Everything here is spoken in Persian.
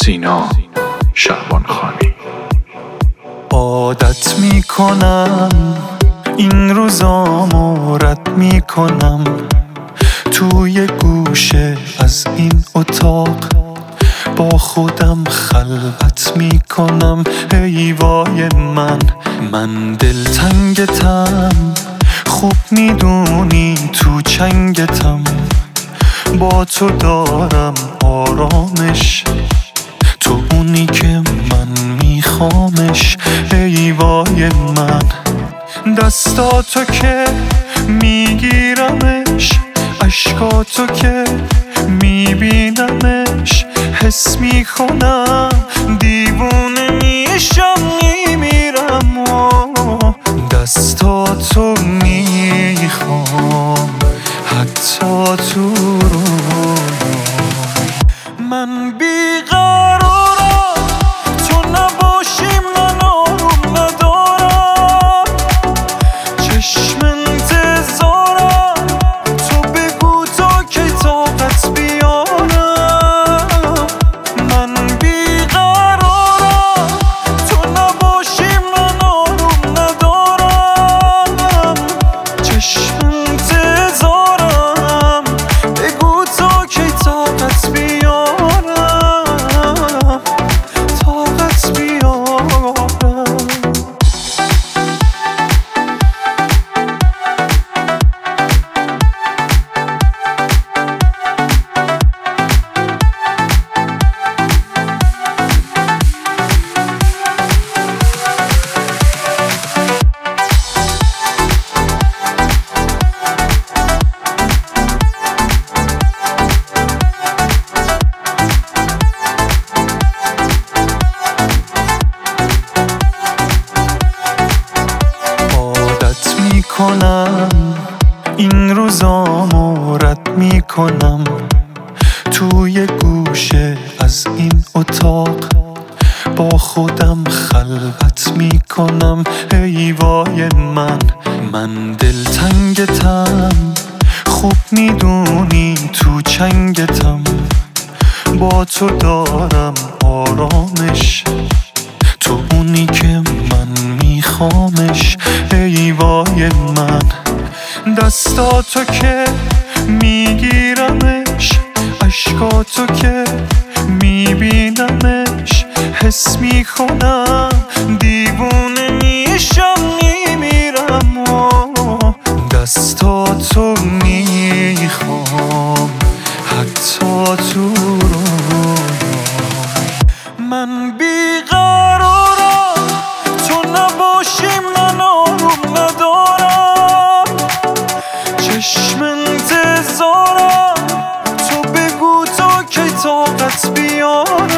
سینا شعبانخانی. عادت میکنم این روزامو رد میکنم، توی گوشه از این اتاق با خودم خلوت میکنم. ای وای من دلتنگتم، خوب میدونی تو چنگتم، با تو دارم آرامش، تو اونی که من میخوامش. ای وای دستاتو که میگیرمش، عشقاتو که میبینمش، حس میکنم دیوونه میشم میمیرم و دستاتو میخوام حتی تو رویام. من بیقرارم تو نباشیم، من آروم ندارم، چشم انتظارم تو بگو تا کی طاقت بیارم. من بیقرارم تو نباشیم، من آروم ندارم، چشم انتظارم بگو تا کی طاقت بیارم، طاقت بیارم. میکنم این روزامو رد میکنم، توی گوشه از این اتاق با خودم خلوت میکنم. ای وای من دلتنگتم، خوب میدونی تو چنگتم، با تو دارم آرامش، تو اونی که من میخوامش. ای وای دستاتو که میگیرمش، عشقاتو که میبینمش، حس میکنم دیوونه میشم میمیرم و دستاتو میخوام حتی تو رویام. من بیقرارم تو نباشیم، من آروم ندارم، چشم انتظارم تو بگو تا کی طاقت بیارم.